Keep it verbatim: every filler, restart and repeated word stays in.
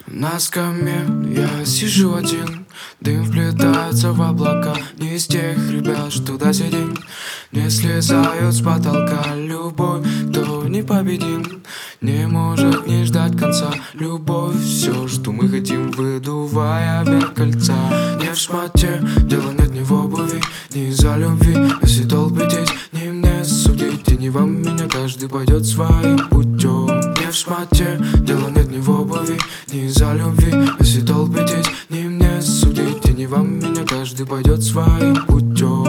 На скамье я сижу один, дым вплетается в облака. Не из тех ребят, что до сих день не слезают с потолка. Любовь, кто непобедим, не может не ждать конца. Любовь, все, что мы хотим, выдувая вверх кольца. Не в шмате, дело нет ни в обуви, ни из-за любви. Если толпитесь, не мне судить, и не вам меня, каждый пойдет своим путем. Не в шмате, дело нет ни в обуви, ни из-за любви. Если толпитесь, не мне судить, и не вам меня, каждый пойдет своим путем.